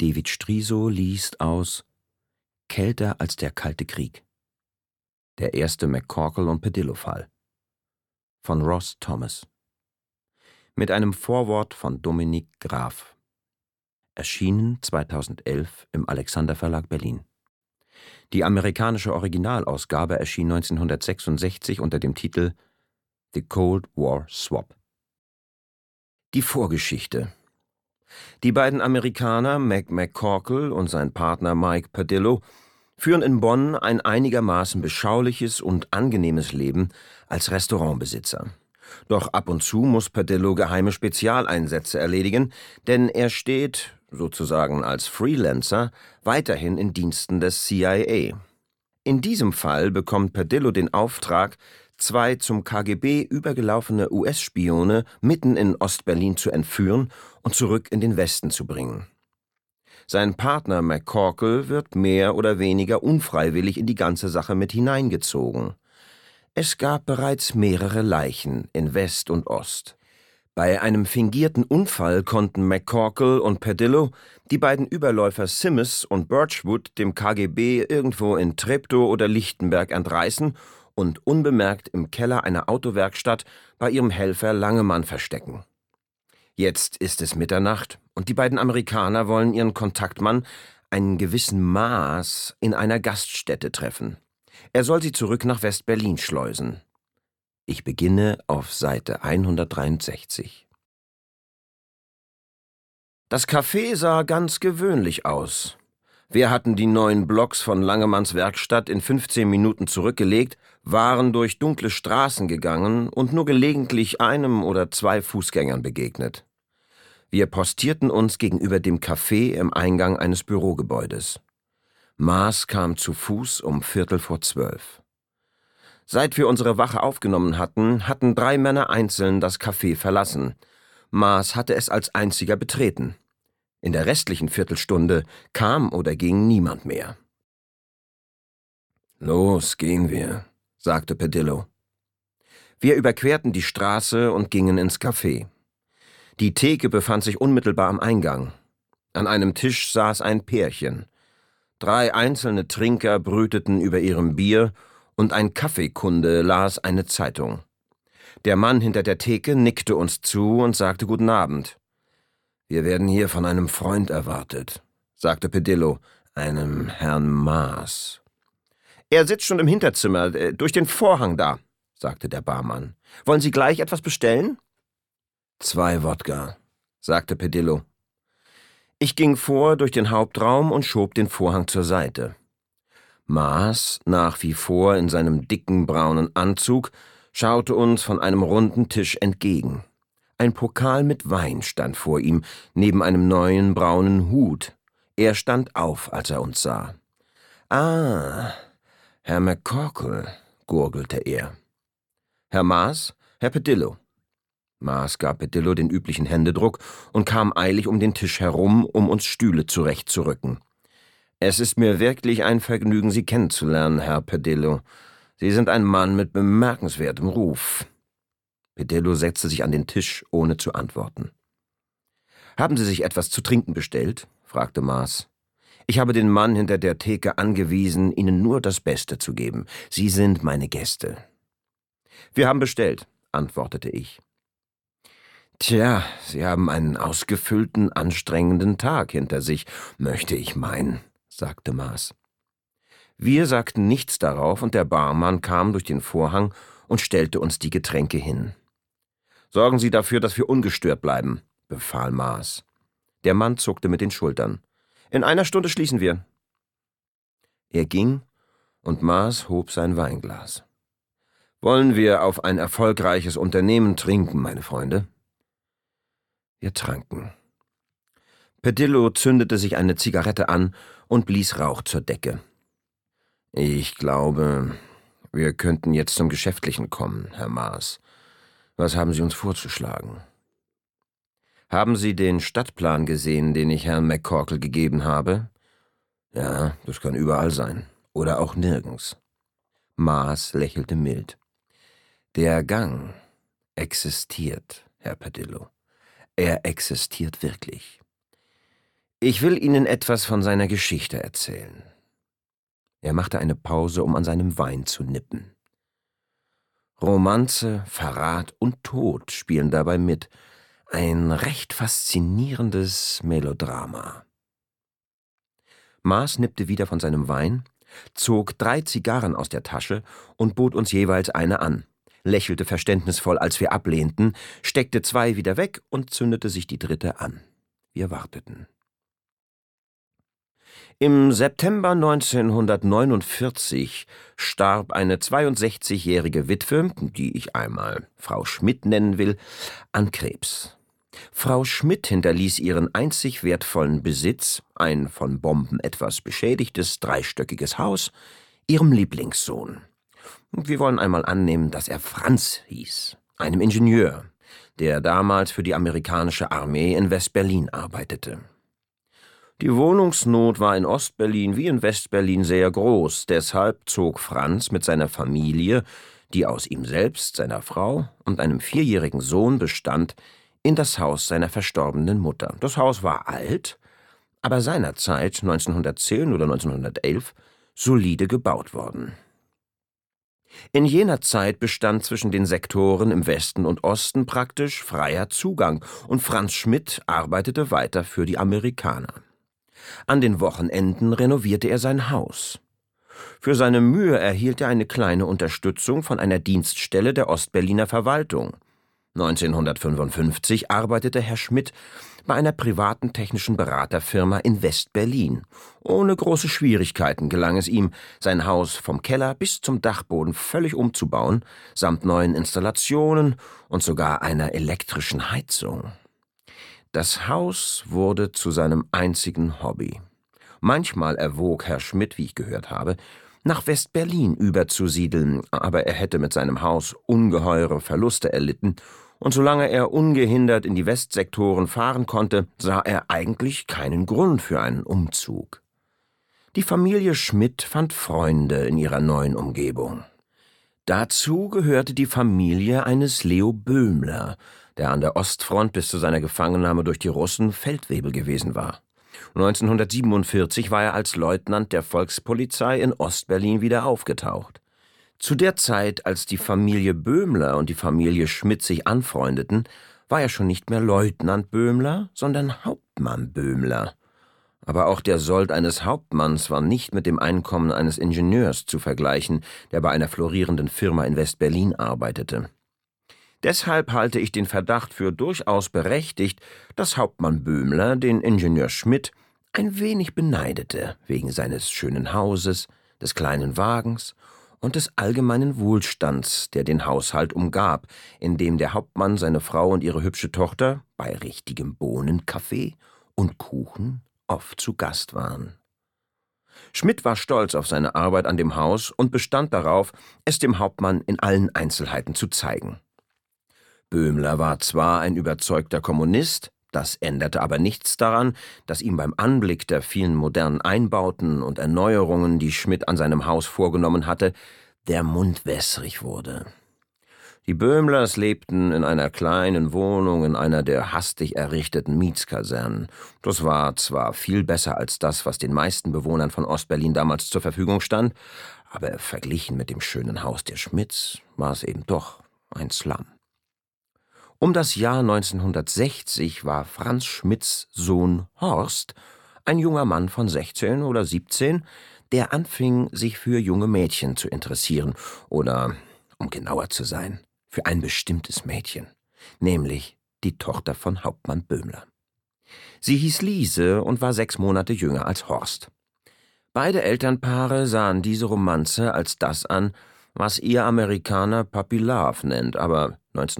David Striso liest aus »Kälter als der Kalte Krieg«. Der erste McCorkle und Pedillo-Fall. Von Ross Thomas. Mit einem Vorwort von Dominik Graf. Erschienen 2011 im Alexander Verlag Berlin. Die amerikanische Originalausgabe erschien 1966 unter dem Titel The Cold War Swap. Die Vorgeschichte. Die beiden Amerikaner Mac McCorkle und sein Partner Mike Pedillo führen in Bonn ein einigermaßen beschauliches und angenehmes Leben als Restaurantbesitzer. Doch ab und zu muss Pedillo geheime Spezialeinsätze erledigen, denn er steht, sozusagen als Freelancer, weiterhin in Diensten des CIA. In diesem Fall bekommt Pedillo den Auftrag, 2 zum KGB übergelaufene US-Spione mitten in Ostberlin zu entführen und zurück in den Westen zu bringen. Sein Partner McCorkle wird mehr oder weniger unfreiwillig in die ganze Sache mit hineingezogen. Es gab bereits mehrere Leichen in West und Ost. Bei einem fingierten Unfall konnten McCorkle und Pedillo die beiden Überläufer Simmes und Birchwood dem KGB irgendwo in Treptow oder Lichtenberg entreißen und unbemerkt im Keller einer Autowerkstatt bei ihrem Helfer Langemann verstecken. Jetzt ist es Mitternacht und die beiden Amerikaner wollen ihren Kontaktmann, einen gewissen Maas, in einer Gaststätte treffen. Er soll sie zurück nach West-Berlin schleusen. Ich beginne auf Seite 163. Das Café sah ganz gewöhnlich aus. Wir hatten die 9 Blocks von Langemanns Werkstatt in 15 Minuten zurückgelegt, waren durch dunkle Straßen gegangen und nur gelegentlich einem oder 2 Fußgängern begegnet. Wir postierten uns gegenüber dem Café im Eingang eines Bürogebäudes. Maas kam zu Fuß um 11:45. Seit wir unsere Wache aufgenommen hatten 3 Männer einzeln das Café verlassen. Maas hatte es als einziger betreten. In der restlichen Viertelstunde kam oder ging niemand mehr. »Los, gehen wir«, sagte Pedillo. Wir überquerten die Straße und gingen ins Café. Die Theke befand sich unmittelbar am Eingang. An einem Tisch saß ein Pärchen. 3 einzelne Trinker brüteten über ihrem Bier und ein Kaffeekunde las eine Zeitung. Der Mann hinter der Theke nickte uns zu und sagte Guten Abend. »Wir werden hier von einem Freund erwartet«, sagte Pedillo, »einem Herrn Maas.« »Er sitzt schon im Hinterzimmer, durch den Vorhang da«, sagte der Barmann. »Wollen Sie gleich etwas bestellen?« »2 Wodka«, sagte Pedillo. Ich ging vor durch den Hauptraum und schob den Vorhang zur Seite. Maas, nach wie vor in seinem dicken braunen Anzug, schaute uns von einem runden Tisch entgegen. Ein Pokal mit Wein stand vor ihm, neben einem neuen braunen Hut. Er stand auf, als er uns sah. »Ah, Herr McCorkle«, gurgelte er. »Herr Maas, Herr Pedillo.« Maas gab Pedillo den üblichen Händedruck und kam eilig um den Tisch herum, um uns Stühle zurechtzurücken. »Es ist mir wirklich ein Vergnügen, Sie kennenzulernen, Herr Pedillo. Sie sind ein Mann mit bemerkenswertem Ruf.« Pedillo setzte sich an den Tisch, ohne zu antworten. »Haben Sie sich etwas zu trinken bestellt?« fragte Maas. »Ich habe den Mann hinter der Theke angewiesen, Ihnen nur das Beste zu geben. Sie sind meine Gäste.« »Wir haben bestellt«, antwortete ich. »Tja, Sie haben einen ausgefüllten, anstrengenden Tag hinter sich, möchte ich meinen«, sagte Maas. Wir sagten nichts darauf und der Barmann kam durch den Vorhang und stellte uns die Getränke hin. »Sorgen Sie dafür, dass wir ungestört bleiben«, befahl Maas. Der Mann zuckte mit den Schultern. »In einer Stunde schließen wir.« Er ging und Maas hob sein Weinglas. »Wollen wir auf ein erfolgreiches Unternehmen trinken, meine Freunde?« Wir tranken. Pedillo zündete sich eine Zigarette an und blies Rauch zur Decke. »Ich glaube, wir könnten jetzt zum Geschäftlichen kommen, Herr Maas. Was haben Sie uns vorzuschlagen?« »Haben Sie den Stadtplan gesehen, den ich Herrn McCorkle gegeben habe?« »Ja, das kann überall sein. Oder auch nirgends.« Maas lächelte mild. »Der Gang existiert, Herr Pedillo. Er existiert wirklich. Ich will Ihnen etwas von seiner Geschichte erzählen. Er machte eine Pause, um an seinem Wein zu nippen. Romanze, Verrat und Tod spielen dabei mit. Ein recht faszinierendes Melodrama. Maas nippte wieder von seinem Wein, zog 3 Zigarren aus der Tasche und bot uns jeweils eine an, lächelte verständnisvoll, als wir ablehnten, steckte 2 wieder weg und zündete sich die 3. an. Wir warteten. Im September 1949 starb eine 62-jährige Witwe, die ich einmal Frau Schmidt nennen will, an Krebs. Frau Schmidt hinterließ ihren einzig wertvollen Besitz, ein von Bomben etwas beschädigtes, 3-stöckiges Haus, ihrem Lieblingssohn. Wir wollen einmal annehmen, dass er Franz hieß, einem Ingenieur, der damals für die amerikanische Armee in West-Berlin arbeitete. Die Wohnungsnot war in Ost-Berlin wie in West-Berlin sehr groß, deshalb zog Franz mit seiner Familie, die aus ihm selbst, seiner Frau und einem 4-jährigen Sohn bestand, in das Haus seiner verstorbenen Mutter. Das Haus war alt, aber seinerzeit, 1910 oder 1911, solide gebaut worden. In jener Zeit bestand zwischen den Sektoren im Westen und Osten praktisch freier Zugang, und Franz Schmidt arbeitete weiter für die Amerikaner. An den Wochenenden renovierte er sein Haus. Für seine Mühe erhielt er eine kleine Unterstützung von einer Dienststelle der Ostberliner Verwaltung. 1955 arbeitete Herr Schmidt bei einer privaten technischen Beraterfirma in West-Berlin. Ohne große Schwierigkeiten gelang es ihm, sein Haus vom Keller bis zum Dachboden völlig umzubauen, samt neuen Installationen und sogar einer elektrischen Heizung. Das Haus wurde zu seinem einzigen Hobby. Manchmal erwog Herr Schmidt, wie ich gehört habe, nach West-Berlin überzusiedeln, aber er hätte mit seinem Haus ungeheure Verluste erlitten, und solange er ungehindert in die Westsektoren fahren konnte, sah er eigentlich keinen Grund für einen Umzug. Die Familie Schmidt fand Freunde in ihrer neuen Umgebung. Dazu gehörte die Familie eines Leo Böhmler, der an der Ostfront bis zu seiner Gefangennahme durch die Russen Feldwebel gewesen war. 1947 war er als Leutnant der Volkspolizei in Ostberlin wieder aufgetaucht. Zu der Zeit, als die Familie Böhmler und die Familie Schmidt sich anfreundeten, war er schon nicht mehr Leutnant Böhmler, sondern Hauptmann Böhmler. Aber auch der Sold eines Hauptmanns war nicht mit dem Einkommen eines Ingenieurs zu vergleichen, der bei einer florierenden Firma in West-Berlin arbeitete. Deshalb halte ich den Verdacht für durchaus berechtigt, dass Hauptmann Böhmler den Ingenieur Schmidt ein wenig beneidete, wegen seines schönen Hauses, des kleinen Wagens und des allgemeinen Wohlstands, der den Haushalt umgab, in dem der Hauptmann, seine Frau und ihre hübsche Tochter bei richtigem Bohnenkaffee und Kuchen oft zu Gast waren. Schmidt war stolz auf seine Arbeit an dem Haus und bestand darauf, es dem Hauptmann in allen Einzelheiten zu zeigen. Böhmler war zwar ein überzeugter Kommunist, das änderte aber nichts daran, dass ihm beim Anblick der vielen modernen Einbauten und Erneuerungen, die Schmidt an seinem Haus vorgenommen hatte, der Mund wässrig wurde. Die Böhmlers lebten in einer kleinen Wohnung in einer der hastig errichteten Mietskasernen. Das war zwar viel besser als das, was den meisten Bewohnern von Ostberlin damals zur Verfügung stand, aber verglichen mit dem schönen Haus der Schmidts war es eben doch ein Slum. Um das Jahr 1960 war Franz Schmidts Sohn Horst ein junger Mann von 16 oder 17, der anfing, sich für junge Mädchen zu interessieren oder, um genauer zu sein, für ein bestimmtes Mädchen, nämlich die Tochter von Hauptmann Böhmler. Sie hieß Liese und war 6 Monate jünger als Horst. Beide Elternpaare sahen diese Romanze als das an, was ihr Amerikaner Puppy Love nennt, aber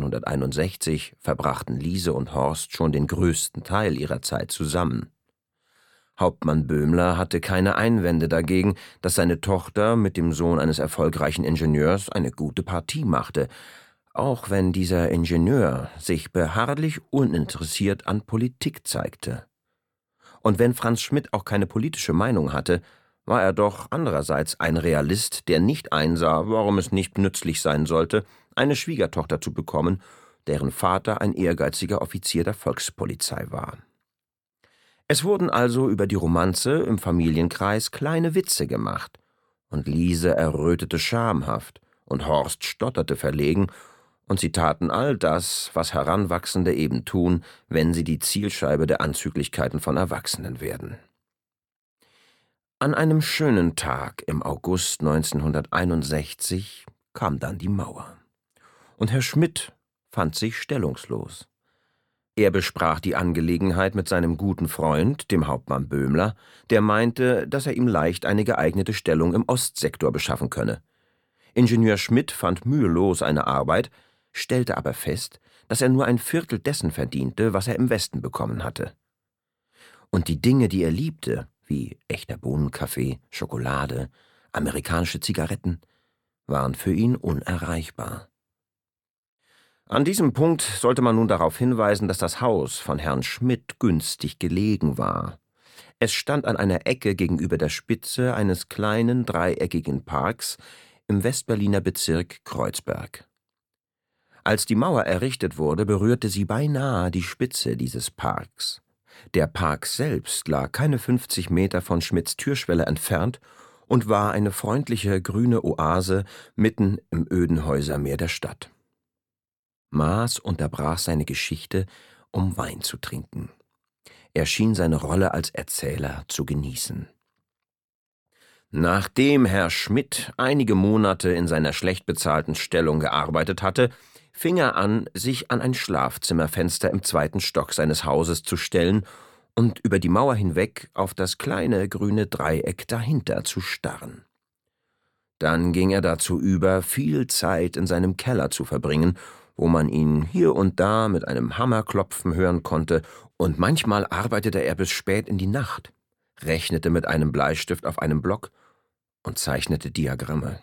1961 verbrachten Liese und Horst schon den größten Teil ihrer Zeit zusammen. Hauptmann Böhmler hatte keine Einwände dagegen, dass seine Tochter mit dem Sohn eines erfolgreichen Ingenieurs eine gute Partie machte, auch wenn dieser Ingenieur sich beharrlich uninteressiert an Politik zeigte. Und wenn Franz Schmidt auch keine politische Meinung hatte, war er doch andererseits ein Realist, der nicht einsah, warum es nicht nützlich sein sollte, eine Schwiegertochter zu bekommen, deren Vater ein ehrgeiziger Offizier der Volkspolizei war. Es wurden also über die Romanze im Familienkreis kleine Witze gemacht, und Liese errötete schamhaft, und Horst stotterte verlegen, und sie taten all das, was Heranwachsende eben tun, wenn sie die Zielscheibe der Anzüglichkeiten von Erwachsenen werden. An einem schönen Tag im August 1961 kam dann die Mauer, und Herr Schmidt fand sich stellungslos. Er besprach die Angelegenheit mit seinem guten Freund, dem Hauptmann Böhmler, der meinte, dass er ihm leicht eine geeignete Stellung im Ostsektor beschaffen könne. Ingenieur Schmidt fand mühelos eine Arbeit, stellte aber fest, dass er nur ein Viertel dessen verdiente, was er im Westen bekommen hatte. Und die Dinge, die er liebte, wie echter Bohnenkaffee, Schokolade, amerikanische Zigaretten, waren für ihn unerreichbar. An diesem Punkt sollte man nun darauf hinweisen, dass das Haus von Herrn Schmidt günstig gelegen war. Es stand an einer Ecke gegenüber der Spitze eines kleinen, dreieckigen Parks im Westberliner Bezirk Kreuzberg. Als die Mauer errichtet wurde, berührte sie beinahe die Spitze dieses Parks. Der Park selbst lag keine 50 Meter von Schmidts Türschwelle entfernt und war eine freundliche grüne Oase mitten im öden Häusermeer der Stadt. Maas unterbrach seine Geschichte, um Wein zu trinken. Er schien seine Rolle als Erzähler zu genießen. Nachdem Herr Schmidt einige Monate in seiner schlecht bezahlten Stellung gearbeitet hatte, fing er an, sich an ein Schlafzimmerfenster im 2. Stock seines Hauses zu stellen und über die Mauer hinweg auf das kleine grüne Dreieck dahinter zu starren. Dann ging er dazu über, viel Zeit in seinem Keller zu verbringen, wo man ihn hier und da mit einem Hammer klopfen hören konnte, und manchmal arbeitete er bis spät in die Nacht, rechnete mit einem Bleistift auf einem Block und zeichnete Diagramme.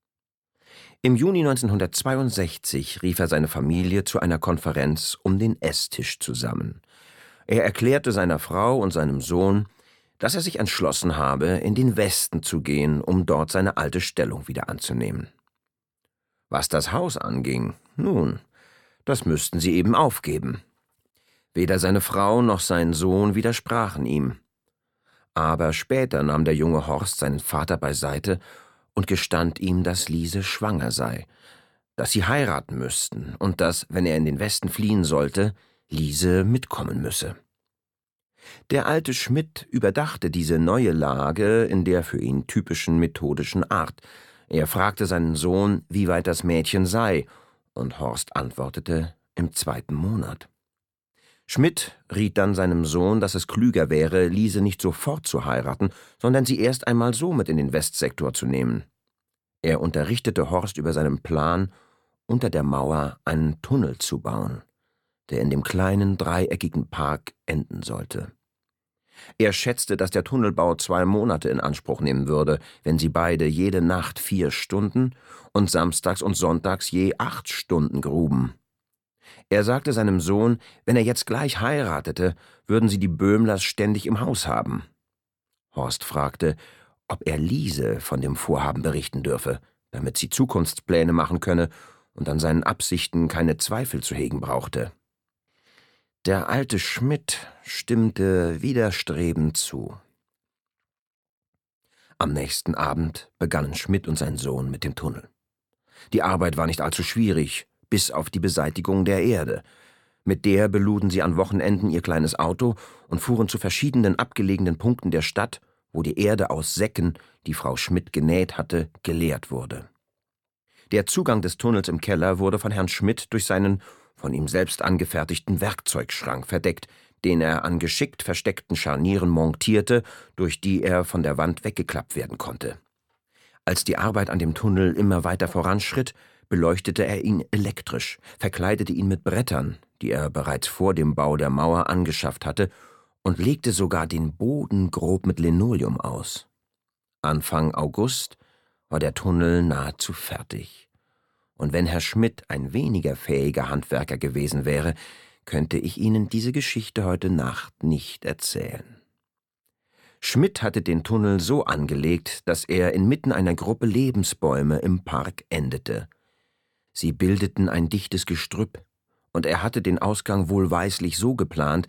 Im Juni 1962 rief er seine Familie zu einer Konferenz um den Esstisch zusammen. Er erklärte seiner Frau und seinem Sohn, dass er sich entschlossen habe, in den Westen zu gehen, um dort seine alte Stellung wieder anzunehmen. Was das Haus anging, nun, das müssten sie eben aufgeben. Weder seine Frau noch sein Sohn widersprachen ihm. Aber später nahm der junge Horst seinen Vater beiseite und gestand ihm, dass Liese schwanger sei, dass sie heiraten müssten und dass, wenn er in den Westen fliehen sollte, Liese mitkommen müsse. Der alte Schmidt überdachte diese neue Lage in der für ihn typischen methodischen Art. Er fragte seinen Sohn, wie weit das Mädchen sei, und Horst antwortete, im 2. Monat. Schmidt riet dann seinem Sohn, dass es klüger wäre, Liese nicht sofort zu heiraten, sondern sie erst einmal so mit in den Westsektor zu nehmen. Er unterrichtete Horst über seinen Plan, unter der Mauer einen Tunnel zu bauen, der in dem kleinen, dreieckigen Park enden sollte. Er schätzte, dass der Tunnelbau 2 Monate in Anspruch nehmen würde, wenn sie beide jede Nacht 4 Stunden und samstags und sonntags je 8 Stunden gruben. Er sagte seinem Sohn, wenn er jetzt gleich heiratete, würden sie die Böhmlers ständig im Haus haben. Horst fragte, ob er Liese von dem Vorhaben berichten dürfe, damit sie Zukunftspläne machen könne und an seinen Absichten keine Zweifel zu hegen brauchte. Der alte Schmidt stimmte widerstrebend zu. Am nächsten Abend begannen Schmidt und sein Sohn mit dem Tunnel. Die Arbeit war nicht allzu schwierig, bis auf die Beseitigung der Erde. Mit der beluden sie an Wochenenden ihr kleines Auto und fuhren zu verschiedenen abgelegenen Punkten der Stadt, wo die Erde aus Säcken, die Frau Schmidt genäht hatte, geleert wurde. Der Zugang des Tunnels im Keller wurde von Herrn Schmidt durch seinen von ihm selbst angefertigten Werkzeugschrank verdeckt, den er an geschickt versteckten Scharnieren montierte, durch die er von der Wand weggeklappt werden konnte. Als die Arbeit an dem Tunnel immer weiter voranschritt, beleuchtete er ihn elektrisch, verkleidete ihn mit Brettern, die er bereits vor dem Bau der Mauer angeschafft hatte, und legte sogar den Boden grob mit Linoleum aus. Anfang August war der Tunnel nahezu fertig. Und wenn Herr Schmidt ein weniger fähiger Handwerker gewesen wäre, könnte ich Ihnen diese Geschichte heute Nacht nicht erzählen. Schmidt hatte den Tunnel so angelegt, dass er inmitten einer Gruppe Lebensbäume im Park endete. Sie bildeten ein dichtes Gestrüpp, und er hatte den Ausgang wohlweislich so geplant,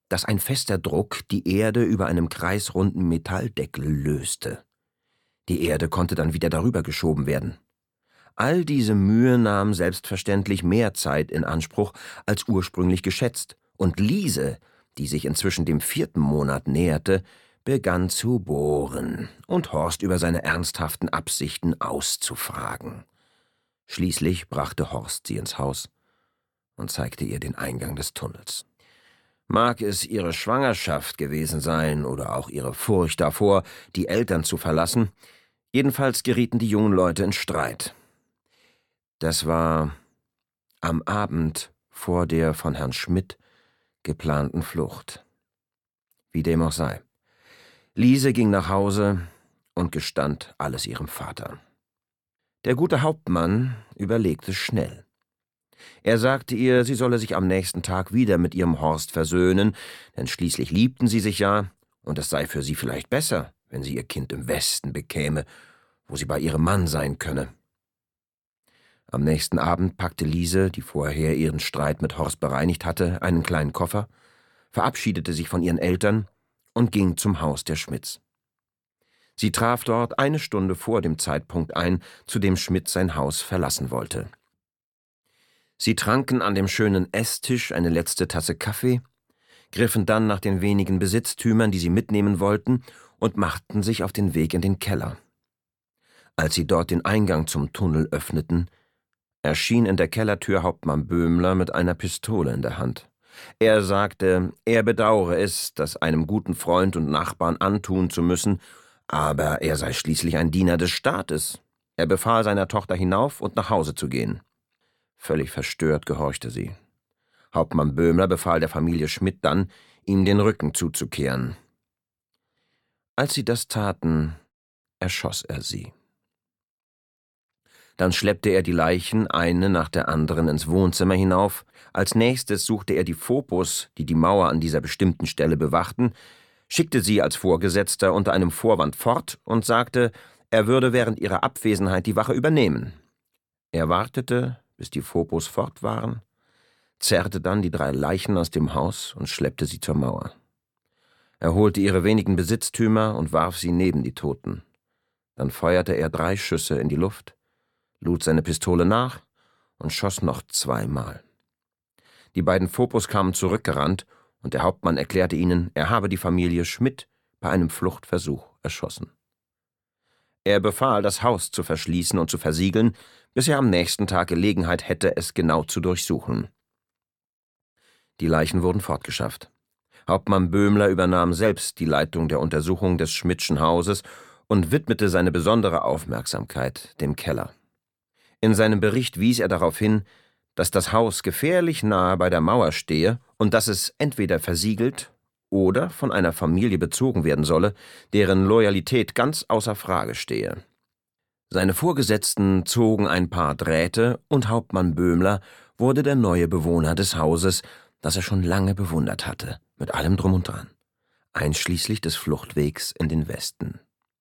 dass ein fester Druck die Erde über einem kreisrunden Metalldeckel löste. Die Erde konnte dann wieder darüber geschoben werden. All diese Mühe nahm selbstverständlich mehr Zeit in Anspruch als ursprünglich geschätzt, und Liese, die sich inzwischen dem 4. Monat näherte, begann zu bohren und Horst über seine ernsthaften Absichten auszufragen. Schließlich brachte Horst sie ins Haus und zeigte ihr den Eingang des Tunnels. Mag es ihre Schwangerschaft gewesen sein oder auch ihre Furcht davor, die Eltern zu verlassen, jedenfalls gerieten die jungen Leute in Streit. Das war am Abend vor der von Herrn Schmidt geplanten Flucht. Wie dem auch sei. Liese ging nach Hause und gestand alles ihrem Vater. Der gute Hauptmann überlegte schnell. Er sagte ihr, sie solle sich am nächsten Tag wieder mit ihrem Horst versöhnen, denn schließlich liebten sie sich ja, und es sei für sie vielleicht besser, wenn sie ihr Kind im Westen bekäme, wo sie bei ihrem Mann sein könne. Am nächsten Abend packte Liese, die vorher ihren Streit mit Horst bereinigt hatte, einen kleinen Koffer, verabschiedete sich von ihren Eltern und ging zum Haus der Schmidts. Sie traf dort 1 Stunde vor dem Zeitpunkt ein, zu dem Schmidt sein Haus verlassen wollte. Sie tranken an dem schönen Esstisch eine letzte Tasse Kaffee, griffen dann nach den wenigen Besitztümern, die sie mitnehmen wollten, und machten sich auf den Weg in den Keller. Als sie dort den Eingang zum Tunnel öffneten, erschien in der Kellertür Hauptmann Böhmler mit einer Pistole in der Hand. Er sagte, er bedauere es, das einem guten Freund und Nachbarn antun zu müssen, aber er sei schließlich ein Diener des Staates. Er befahl seiner Tochter hinauf und nach Hause zu gehen. Völlig verstört gehorchte sie. Hauptmann Böhmler befahl der Familie Schmidt dann, ihm den Rücken zuzukehren. Als sie das taten, erschoss er sie. Dann schleppte er die Leichen eine nach der anderen ins Wohnzimmer hinauf. Als nächstes suchte er die Phobos, die die Mauer an dieser bestimmten Stelle bewachten, schickte sie als Vorgesetzter unter einem Vorwand fort und sagte, er würde während ihrer Abwesenheit die Wache übernehmen. Er wartete, bis die Phobos fort waren, zerrte dann die 3 Leichen aus dem Haus und schleppte sie zur Mauer. Er holte ihre wenigen Besitztümer und warf sie neben die Toten. Dann feuerte er 3 Schüsse in die Luft, lud seine Pistole nach und schoss noch 2 Mal. Die beiden Phobos kamen zurückgerannt, und der Hauptmann erklärte ihnen, er habe die Familie Schmidt bei einem Fluchtversuch erschossen. Er befahl, das Haus zu verschließen und zu versiegeln, bis er am nächsten Tag Gelegenheit hätte, es genau zu durchsuchen. Die Leichen wurden fortgeschafft. Hauptmann Böhmler übernahm selbst die Leitung der Untersuchung des Schmidtschen Hauses und widmete seine besondere Aufmerksamkeit dem Keller. In seinem Bericht wies er darauf hin, dass das Haus gefährlich nahe bei der Mauer stehe und dass es entweder versiegelt oder von einer Familie bezogen werden solle, deren Loyalität ganz außer Frage stehe. Seine Vorgesetzten zogen ein paar Drähte und Hauptmann Böhmler wurde der neue Bewohner des Hauses, das er schon lange bewundert hatte, mit allem drum und dran, einschließlich des Fluchtwegs in den Westen.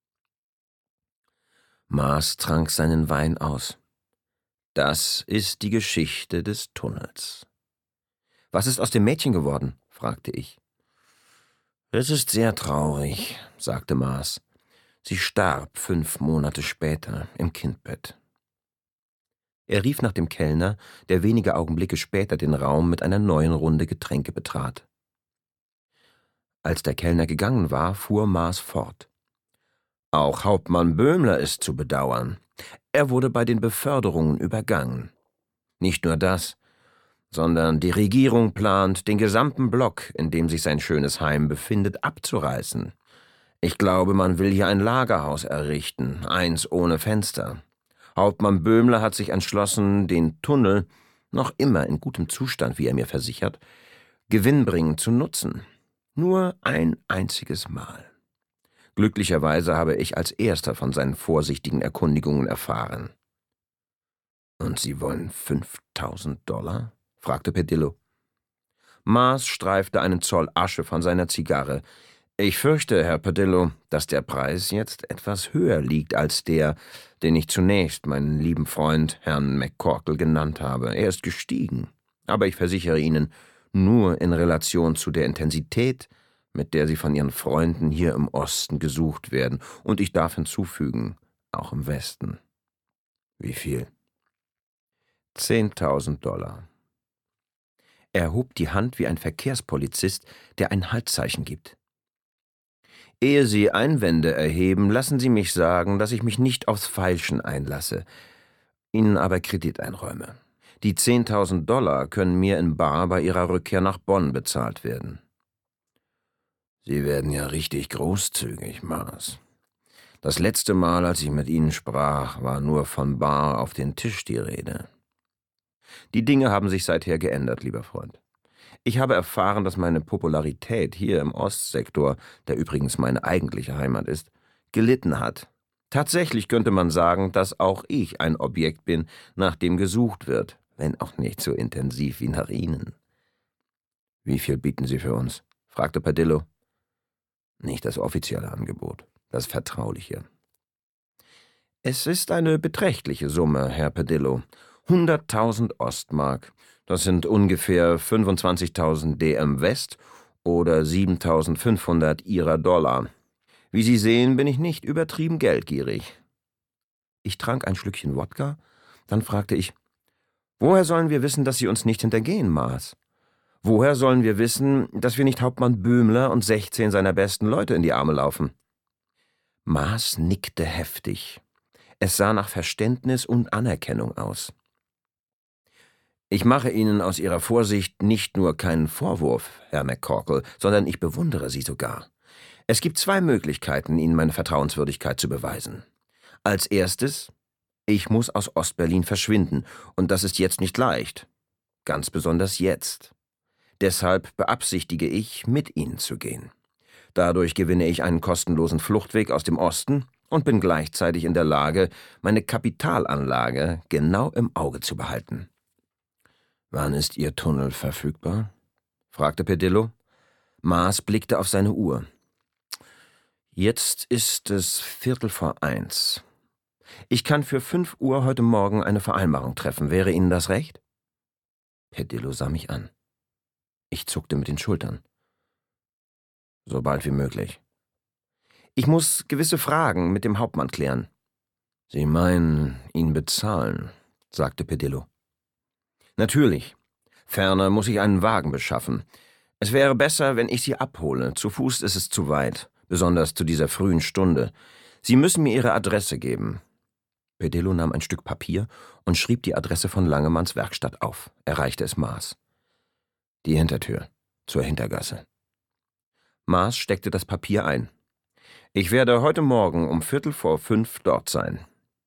Maas trank seinen Wein aus. Das ist die Geschichte des Tunnels. »Was ist aus dem Mädchen geworden?« fragte ich. »Es ist sehr traurig«, sagte Maas. »Sie starb 5 Monate später im Kindbett.« Er rief nach dem Kellner, der wenige Augenblicke später den Raum mit einer neuen Runde Getränke betrat. Als der Kellner gegangen war, fuhr Maas fort. »Auch Hauptmann Böhmler ist zu bedauern. Er wurde bei den Beförderungen übergangen. Nicht nur das, sondern die Regierung plant, den gesamten Block, in dem sich sein schönes Heim befindet, abzureißen. Ich glaube, man will hier ein Lagerhaus errichten, eins ohne Fenster. Hauptmann Böhmler hat sich entschlossen, den Tunnel, noch immer in gutem Zustand, wie er mir versichert, gewinnbringend zu nutzen. Nur ein einziges Mal. Glücklicherweise habe ich als Erster von seinen vorsichtigen Erkundigungen erfahren.« »Und Sie wollen $5.000?« fragte Pedillo. Maas streifte einen Zoll Asche von seiner Zigarre. »Ich fürchte, Herr Pedillo, dass der Preis jetzt etwas höher liegt als der, den ich zunächst meinen lieben Freund, Herrn McCorkle, genannt habe. Er ist gestiegen. Aber ich versichere Ihnen, nur in Relation zu der Intensität, mit der sie von ihren Freunden hier im Osten gesucht werden, und ich darf hinzufügen, auch im Westen. Wie viel? 10.000 Dollar. Er hob die Hand wie ein Verkehrspolizist, der ein Haltzeichen gibt. Ehe Sie Einwände erheben, lassen Sie mich sagen, dass ich mich nicht aufs Feilschen einlasse, Ihnen aber Kredit einräume. Die 10.000 Dollar können mir in bar bei Ihrer Rückkehr nach Bonn bezahlt werden. Sie werden ja richtig großzügig, Mars. Das letzte Mal, als ich mit Ihnen sprach, war nur von bar auf den Tisch die Rede. Die Dinge haben sich seither geändert, lieber Freund. Ich habe erfahren, dass meine Popularität hier im Ostsektor, der übrigens meine eigentliche Heimat ist, gelitten hat. Tatsächlich könnte man sagen, dass auch ich ein Objekt bin, nach dem gesucht wird, wenn auch nicht so intensiv wie nach Ihnen. »Wie viel bieten Sie für uns?« fragte Padillo. »Nicht das offizielle Angebot, das vertrauliche.« »Es ist eine beträchtliche Summe, Herr Padillo. 100.000 Ostmark. Das sind ungefähr 25.000 DM West oder 7.500 Ihrer Dollar. Wie Sie sehen, bin ich nicht übertrieben geldgierig.« Ich trank ein Schlückchen Wodka, dann fragte ich, »Woher sollen wir wissen, dass Sie uns nicht hintergehen, Mars? Woher sollen wir wissen, dass wir nicht Hauptmann Böhmler und 16 seiner besten Leute in die Arme laufen?« Mars nickte heftig. Es sah nach Verständnis und Anerkennung aus. »Ich mache Ihnen aus Ihrer Vorsicht nicht nur keinen Vorwurf, Herr McCorkle, sondern ich bewundere Sie sogar. Es gibt 2 Möglichkeiten, Ihnen meine Vertrauenswürdigkeit zu beweisen. Als erstes, ich muss aus Ostberlin verschwinden, und das ist jetzt nicht leicht. Ganz besonders jetzt. Deshalb beabsichtige ich, mit Ihnen zu gehen. Dadurch gewinne ich einen kostenlosen Fluchtweg aus dem Osten und bin gleichzeitig in der Lage, meine Kapitalanlage genau im Auge zu behalten.« »Wann ist Ihr Tunnel verfügbar?« fragte Padillo. Mars blickte auf seine Uhr. »Jetzt ist es 1:15. Ich kann für 5 Uhr heute Morgen eine Vereinbarung treffen. Wäre Ihnen das recht?« Padillo sah mich an. Ich zuckte mit den Schultern. »So bald wie möglich.« »Ich muss gewisse Fragen mit dem Hauptmann klären.« »Sie meinen, ihn bezahlen«, sagte Padillo. »Natürlich. Ferner muss ich einen Wagen beschaffen. Es wäre besser, wenn ich Sie abhole. Zu Fuß ist es zu weit, besonders zu dieser frühen Stunde. Sie müssen mir Ihre Adresse geben.« Padillo nahm ein Stück Papier und schrieb die Adresse von Langemanns Werkstatt auf. Er reichte es Mars. »Die Hintertür, zur Hintergasse.« Mars steckte das Papier ein. »Ich werde heute Morgen um 4:45 dort sein.«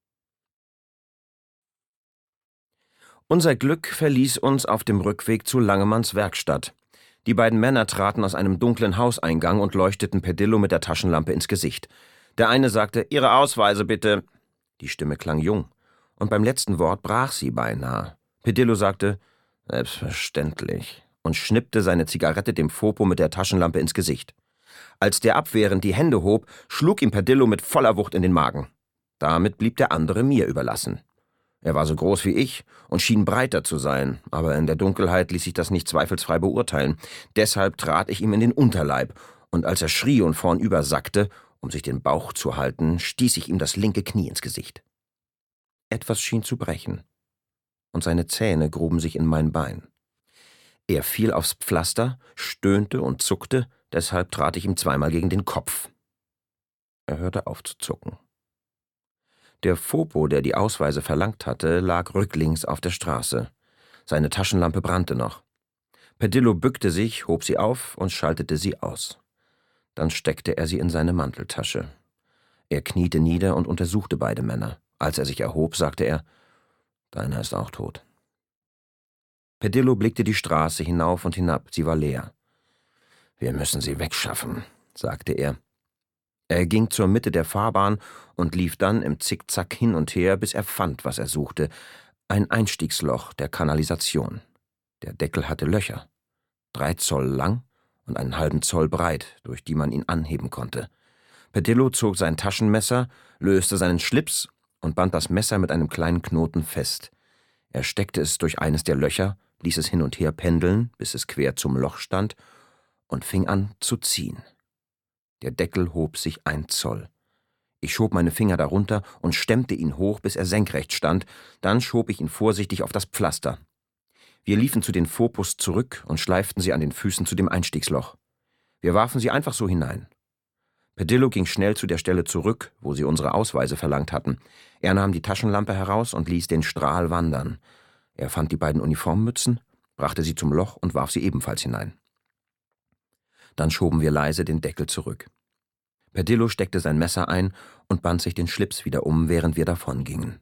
Unser Glück verließ uns auf dem Rückweg zu Langemanns Werkstatt. Die beiden Männer traten aus einem dunklen Hauseingang und leuchteten Padillo mit der Taschenlampe ins Gesicht. Der eine sagte, »Ihre Ausweise bitte.« Die Stimme klang jung, und beim letzten Wort brach sie beinahe. Padillo sagte, »Selbstverständlich«, und schnippte seine Zigarette dem Fopo mit der Taschenlampe ins Gesicht. Als der abwehrend die Hände hob, schlug ihm Padillo mit voller Wucht in den Magen. Damit blieb der andere mir überlassen. Er war so groß wie ich und schien breiter zu sein, aber in der Dunkelheit ließ sich das nicht zweifelsfrei beurteilen. Deshalb trat ich ihm in den Unterleib, und als er schrie und vornüber sackte, um sich den Bauch zu halten, stieß ich ihm das linke Knie ins Gesicht. Etwas schien zu brechen, und seine Zähne gruben sich in mein Bein. Er fiel aufs Pflaster, stöhnte und zuckte, deshalb trat ich ihm zweimal gegen den Kopf. Er hörte auf zu zucken. Der Fopo, der die Ausweise verlangt hatte, lag rücklings auf der Straße. Seine Taschenlampe brannte noch. Padillo bückte sich, hob sie auf und schaltete sie aus. Dann steckte er sie in seine Manteltasche. Er kniete nieder und untersuchte beide Männer. Als er sich erhob, sagte er, »Deiner ist auch tot.« Padillo blickte die Straße hinauf und hinab, sie war leer. »Wir müssen sie wegschaffen«, sagte er. Er ging zur Mitte der Fahrbahn und lief dann im Zickzack hin und her, bis er fand, was er suchte, ein Einstiegsloch der Kanalisation. Der Deckel hatte Löcher, 3 Zoll lang und einen halben Zoll breit, durch die man ihn anheben konnte. Padillo zog sein Taschenmesser, löste seinen Schlips und band das Messer mit einem kleinen Knoten fest. Er steckte es durch eines der Löcher, ließ es hin und her pendeln, bis es quer zum Loch stand, und fing an zu ziehen. Der Deckel hob sich 1 Zoll. Ich schob meine Finger darunter und stemmte ihn hoch, bis er senkrecht stand, dann schob ich ihn vorsichtig auf das Pflaster. Wir liefen zu den Phobos zurück und schleiften sie an den Füßen zu dem Einstiegsloch. Wir warfen sie einfach so hinein. Pedillo ging schnell zu der Stelle zurück, wo sie unsere Ausweise verlangt hatten. Er nahm die Taschenlampe heraus und ließ den Strahl wandern. Er fand die beiden Uniformmützen, brachte sie zum Loch und warf sie ebenfalls hinein. Dann schoben wir leise den Deckel zurück. Pedillo steckte sein Messer ein und band sich den Schlips wieder um, während wir davongingen.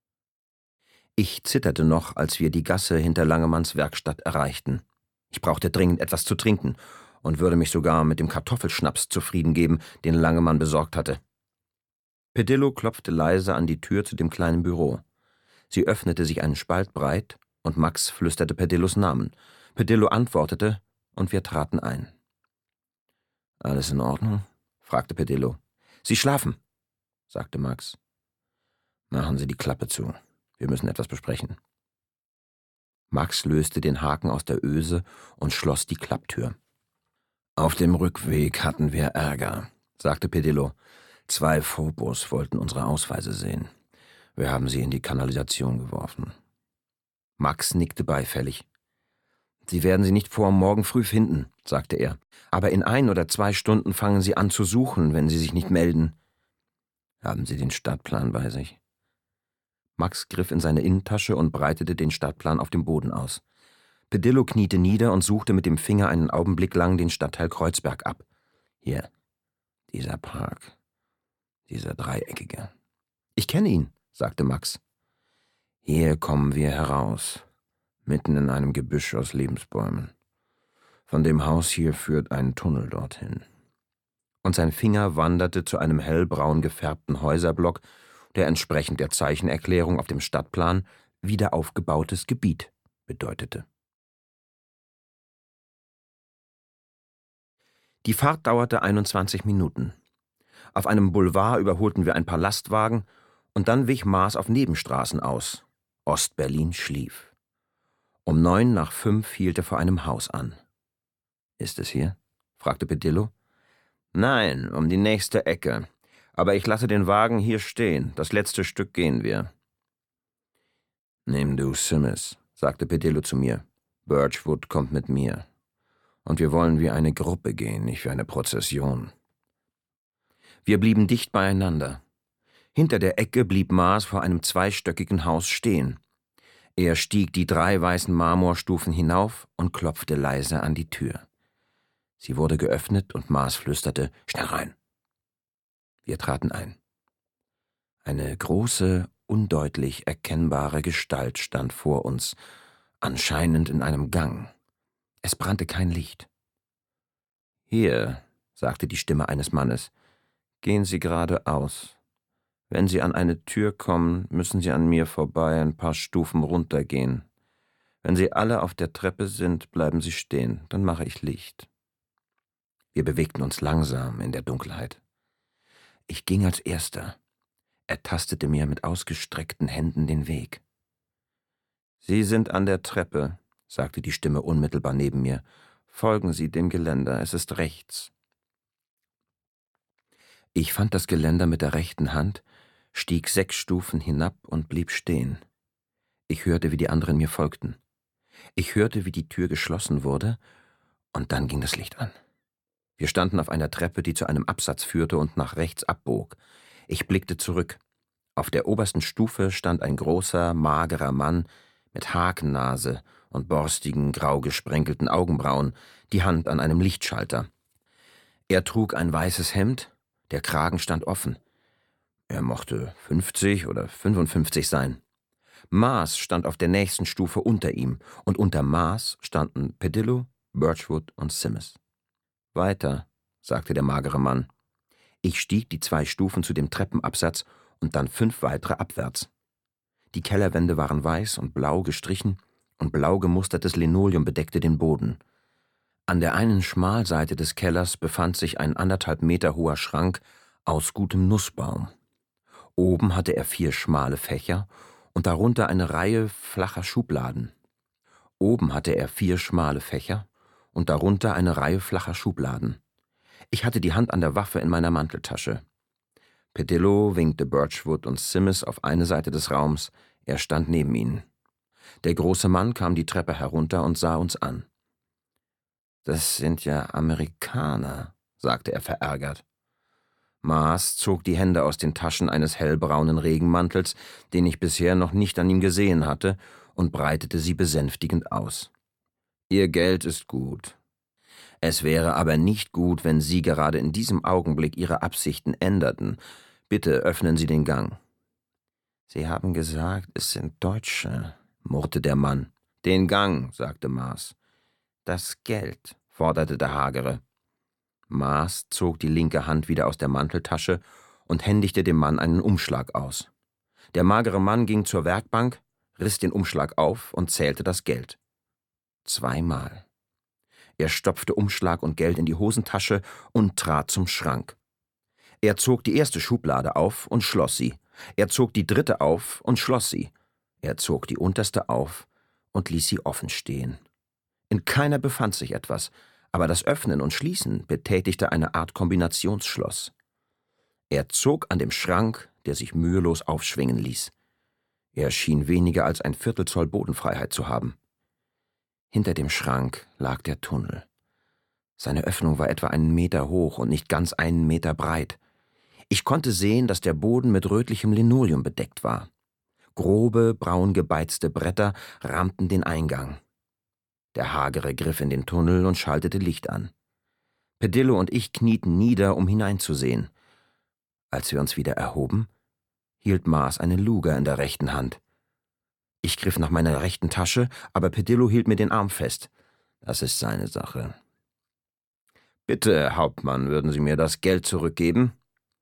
Ich zitterte noch, als wir die Gasse hinter Langemanns Werkstatt erreichten. Ich brauchte dringend etwas zu trinken und würde mich sogar mit dem Kartoffelschnaps zufrieden geben, den Langemann besorgt hatte. Pedillo klopfte leise an die Tür zu dem kleinen Büro. Sie öffnete sich einen Spalt breit und Max flüsterte Pedillos Namen. Pedillo antwortete und wir traten ein. »Alles in Ordnung?« fragte Pedillo. »Sie schlafen«, sagte Max. »Machen Sie die Klappe zu. Wir müssen etwas besprechen.« Max löste den Haken aus der Öse und schloss die Klapptür. »Auf dem Rückweg hatten wir Ärger«, sagte Pedillo. »2 Phobos wollten unsere Ausweise sehen. Wir haben sie in die Kanalisation geworfen.« Max nickte beifällig. »Sie werden sie nicht vor morgen früh finden«, sagte er. »Aber in 1 oder 2 Stunden fangen sie an zu suchen, wenn sie sich nicht melden.« »Haben Sie den Stadtplan bei sich?« Max griff in seine Innentasche und breitete den Stadtplan auf dem Boden aus. Pedillo kniete nieder und suchte mit dem Finger einen Augenblick lang den Stadtteil Kreuzberg ab. »Hier, dieser Park, dieser dreieckige.« »Ich kenne ihn«, sagte Max. »Hier kommen wir heraus, mitten in einem Gebüsch aus Lebensbäumen. Von dem Haus hier führt ein Tunnel dorthin.« Und sein Finger wanderte zu einem hellbraun gefärbten Häuserblock, der entsprechend der Zeichenerklärung auf dem Stadtplan wiederaufgebautes Gebiet bedeutete. Die Fahrt dauerte 21 Minuten. Auf einem Boulevard überholten wir ein paar Lastwagen und dann wich Maas auf Nebenstraßen aus. Ostberlin schlief. Um 5:09 hielt er vor einem Haus an. »Ist es hier?« fragte Pedillo. »Nein, um die nächste Ecke. Aber ich lasse den Wagen hier stehen. Das letzte Stück gehen wir.« »Nimm du Simmons«, sagte Pedillo zu mir. »Birchwood kommt mit mir. Und wir wollen wie eine Gruppe gehen, nicht wie eine Prozession.« Wir blieben dicht beieinander. Hinter der Ecke blieb Maas vor einem 2-stöckigen Haus stehen. Er stieg die 3 weißen Marmorstufen hinauf und klopfte leise an die Tür. Sie wurde geöffnet und Maas flüsterte, »Schnell rein!« Wir traten ein. Eine große, undeutlich erkennbare Gestalt stand vor uns, anscheinend in einem Gang. Es brannte kein Licht. »Hier«, sagte die Stimme eines Mannes, »gehen Sie geradeaus. Wenn Sie an eine Tür kommen, müssen Sie an mir vorbei ein paar Stufen runtergehen. Wenn Sie alle auf der Treppe sind, bleiben Sie stehen, dann mache ich Licht.« Wir bewegten uns langsam in der Dunkelheit. Ich ging als Erster. Er tastete mir mit ausgestreckten Händen den Weg. »Sie sind an der Treppe«, sagte die Stimme unmittelbar neben mir. »Folgen Sie dem Geländer, es ist rechts.« Ich fand das Geländer mit der rechten Hand, stieg 6 Stufen hinab und blieb stehen. Ich hörte, wie die anderen mir folgten. Ich hörte, wie die Tür geschlossen wurde, und dann ging das Licht an. Wir standen auf einer Treppe, die zu einem Absatz führte und nach rechts abbog. Ich blickte zurück. Auf der obersten Stufe stand ein großer, magerer Mann mit Hakennase und borstigen, grau gesprenkelten Augenbrauen, die Hand an einem Lichtschalter. Er trug ein weißes Hemd, der Kragen stand offen. Er mochte 50 oder 55 sein. Maas stand auf der nächsten Stufe unter ihm, und unter Maas standen Pedillo, Birchwood und Simmons. »Weiter«, sagte der magere Mann. Ich stieg die 2 Stufen zu dem Treppenabsatz und dann 5 weitere abwärts. Die Kellerwände waren weiß und blau gestrichen, und blau gemustertes Linoleum bedeckte den Boden. An der einen Schmalseite des Kellers befand sich ein 1,5 Meter hoher Schrank aus gutem Nussbaum. Oben hatte er 4 schmale Fächer und darunter eine Reihe flacher Schubladen. Oben hatte er 4 schmale Fächer und darunter eine Reihe flacher Schubladen. Ich hatte die Hand an der Waffe in meiner Manteltasche. Pedillo winkte Birchwood und Simmons auf eine Seite des Raums, er stand neben ihnen. Der große Mann kam die Treppe herunter und sah uns an. »Das sind ja Amerikaner«, sagte er verärgert. Mars zog die Hände aus den Taschen eines hellbraunen Regenmantels, den ich bisher noch nicht an ihm gesehen hatte, und breitete sie besänftigend aus. »Ihr Geld ist gut. Es wäre aber nicht gut, wenn Sie gerade in diesem Augenblick Ihre Absichten änderten. Bitte öffnen Sie den Gang.« »Sie haben gesagt, es sind Deutsche«, murrte der Mann. »Den Gang«, sagte Mars. »Das Geld«, forderte der Hagere. Mars zog die linke Hand wieder aus der Manteltasche und händigte dem Mann einen Umschlag aus. Der magere Mann ging zur Werkbank, riss den Umschlag auf und zählte das Geld. 2-mal. Er stopfte Umschlag und Geld in die Hosentasche und trat zum Schrank. Er zog die erste Schublade auf und schloss sie. Er zog die dritte auf und schloss sie. Er zog die unterste auf und ließ sie offen stehen. In keiner befand sich etwas, aber das Öffnen und Schließen betätigte eine Art Kombinationsschloss. Er zog an dem Schrank, der sich mühelos aufschwingen ließ. Er schien weniger als ein Viertelzoll Bodenfreiheit zu haben. Hinter dem Schrank lag der Tunnel. Seine Öffnung war etwa 1 Meter hoch und nicht ganz 1 Meter breit. Ich konnte sehen, dass der Boden mit rötlichem Linoleum bedeckt war. Grobe, braun gebeizte Bretter rahmten den Eingang. Der Hagere griff in den Tunnel und schaltete Licht an. Pedillo und ich knieten nieder, um hineinzusehen. Als wir uns wieder erhoben, hielt Mars eine Luger in der rechten Hand. Ich griff nach meiner rechten Tasche, aber Pedillo hielt mir den Arm fest. »Das ist seine Sache.« »Bitte, Hauptmann, würden Sie mir das Geld zurückgeben?«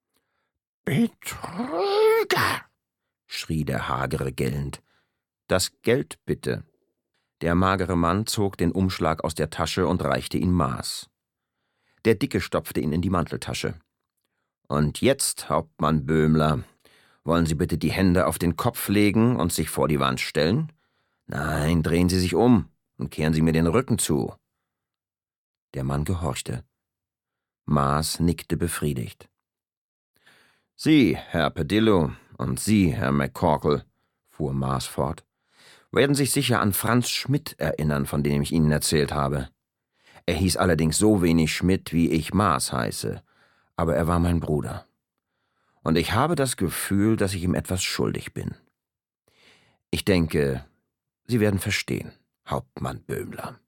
»Betrüger«, schrie der Hagere gellend. »Das Geld bitte.« Der magere Mann zog den Umschlag aus der Tasche und reichte ihn Mars. Der Dicke stopfte ihn in die Manteltasche. »Und jetzt, Hauptmann Böhmler, wollen Sie bitte die Hände auf den Kopf legen und sich vor die Wand stellen? Nein, drehen Sie sich um und kehren Sie mir den Rücken zu.« Der Mann gehorchte. Mars nickte befriedigt. »Sie, Herr Pedillo, und Sie, Herr McCorkle«, fuhr Mars fort, »werden sich sicher an Franz Schmidt erinnern, von dem ich Ihnen erzählt habe. Er hieß allerdings so wenig Schmidt, wie ich Mars heiße, aber er war mein Bruder. Und ich habe das Gefühl, dass ich ihm etwas schuldig bin. Ich denke, Sie werden verstehen, Hauptmann Böhmler.«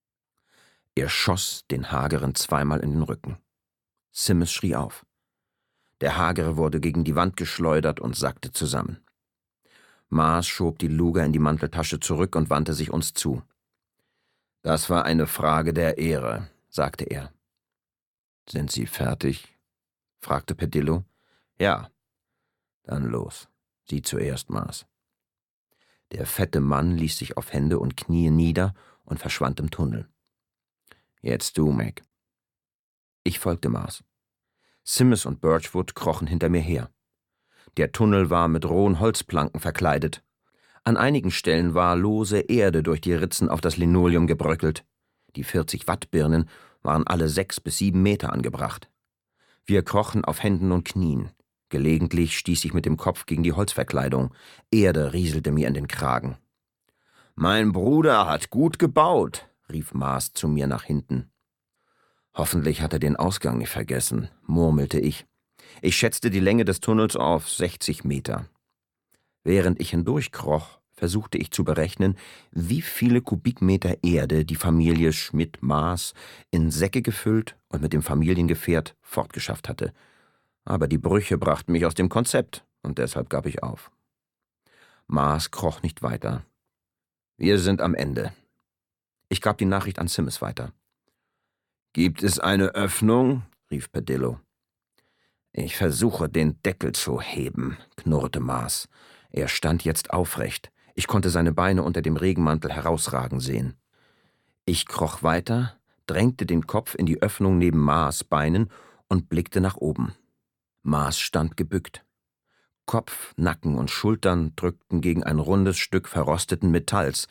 Er schoss den Hageren 2-mal in den Rücken. Simmons schrie auf. Der Hagere wurde gegen die Wand geschleudert und sackte zusammen. Mars schob die Luger in die Manteltasche zurück und wandte sich uns zu. »Das war eine Frage der Ehre«, sagte er. »Sind Sie fertig?« fragte Pedillo. »Ja.« »Dann los. Sie zuerst, Mars.« Der fette Mann ließ sich auf Hände und Knie nieder und verschwand im Tunnel. »Jetzt du, Mac.« Ich folgte Mars. Simmons und Birchwood krochen hinter mir her. Der Tunnel war mit rohen Holzplanken verkleidet. An einigen Stellen war lose Erde durch die Ritzen auf das Linoleum gebröckelt. Die 40-Watt-Birnen waren alle 6 bis 7 Meter angebracht. Wir krochen auf Händen und Knien. Gelegentlich stieß ich mit dem Kopf gegen die Holzverkleidung. Erde rieselte mir in den Kragen. »Mein Bruder hat gut gebaut«, rief Mars zu mir nach hinten. »Hoffentlich hat er den Ausgang nicht vergessen«, murmelte ich. Ich schätzte die Länge des Tunnels auf 60 Meter. Während ich hindurchkroch, versuchte ich zu berechnen, wie viele Kubikmeter Erde die Familie Schmidt-Mars in Säcke gefüllt und mit dem Familiengefährt fortgeschafft hatte. Aber die Brüche brachten mich aus dem Konzept, und deshalb gab ich auf. Mars kroch nicht weiter. »Wir sind am Ende.« Ich gab die Nachricht an Simmons weiter. »Gibt es eine Öffnung?« rief Pedillo. »Ich versuche, den Deckel zu heben«, knurrte Mars. Er stand jetzt aufrecht. Ich konnte seine Beine unter dem Regenmantel herausragen sehen. Ich kroch weiter, drängte den Kopf in die Öffnung neben Mars' Beinen und blickte nach oben. Mars stand gebückt. Kopf, Nacken und Schultern drückten gegen ein rundes Stück verrosteten Metalls,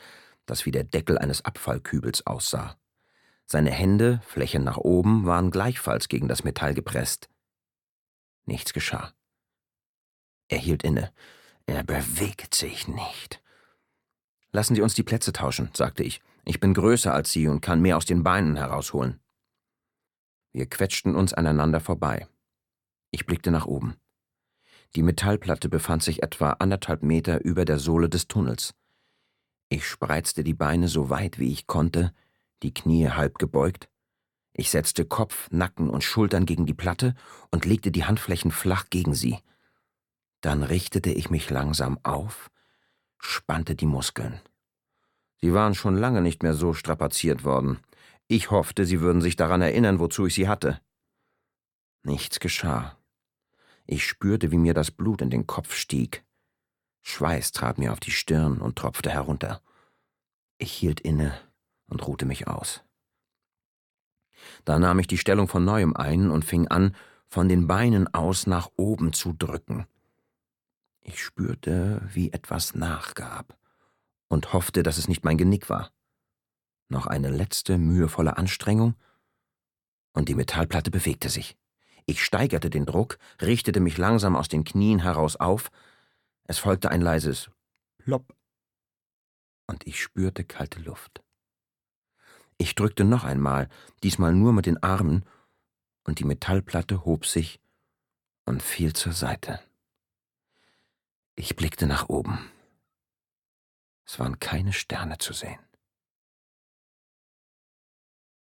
das wie der Deckel eines Abfallkübels aussah. Seine Hände, Flächen nach oben, waren gleichfalls gegen das Metall gepresst. Nichts geschah. Er hielt inne. Er bewegt sich nicht. »Lassen Sie uns die Plätze tauschen«, sagte ich. »Ich bin größer als Sie und kann mehr aus den Beinen herausholen.« Wir quetschten uns aneinander vorbei. Ich blickte nach oben. Die Metallplatte befand sich etwa 1,5 Meter über der Sohle des Tunnels. Ich spreizte die Beine so weit, wie ich konnte, die Knie halb gebeugt. Ich setzte Kopf, Nacken und Schultern gegen die Platte und legte die Handflächen flach gegen sie. Dann richtete ich mich langsam auf, spannte die Muskeln. Sie waren schon lange nicht mehr so strapaziert worden. Ich hoffte, sie würden sich daran erinnern, wozu ich sie hatte. Nichts geschah. Ich spürte, wie mir das Blut in den Kopf stieg. Schweiß trat mir auf die Stirn und tropfte herunter. Ich hielt inne und ruhte mich aus. Da nahm ich die Stellung von neuem ein und fing an, von den Beinen aus nach oben zu drücken. Ich spürte, wie etwas nachgab und hoffte, dass es nicht mein Genick war. Noch eine letzte mühevolle Anstrengung und die Metallplatte bewegte sich. Ich steigerte den Druck, richtete mich langsam aus den Knien heraus auf. Es folgte ein leises Plopp und ich spürte kalte Luft. Ich drückte noch einmal, diesmal nur mit den Armen, und die Metallplatte hob sich und fiel zur Seite. Ich blickte nach oben. Es waren keine Sterne zu sehen.